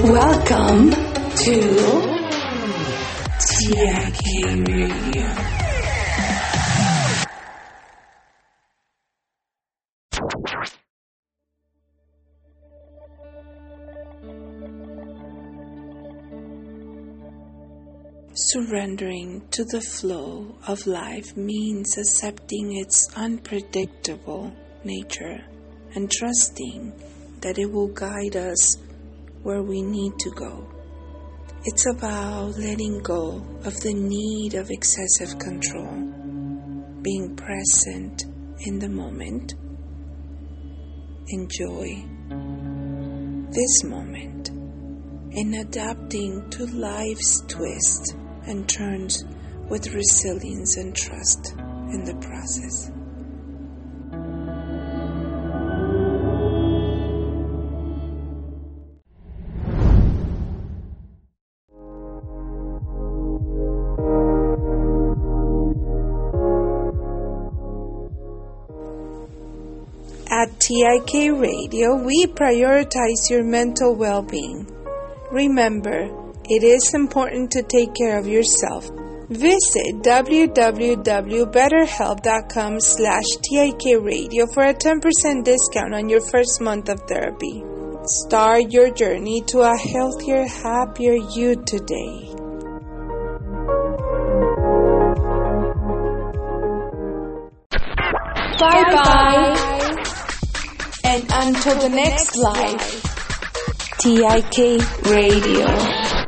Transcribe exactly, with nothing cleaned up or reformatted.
Welcome to T I K Radio. Surrendering to the flow of life means accepting its unpredictable nature and trusting that it will guide us where we need to go. It's about letting go of the need of excessive control, being present in the moment. Enjoy this moment and adapting to life's twists and turns with resilience and trust in the process. At T I K Radio, we prioritize your mental well-being. Remember, it is important to take care of yourself. Visit w w w dot better help dot com slash T I K radio for a ten percent discount on your first month of therapy. Start your journey to a healthier, happier you today. Bye-bye. And until the next live, T I K Radio.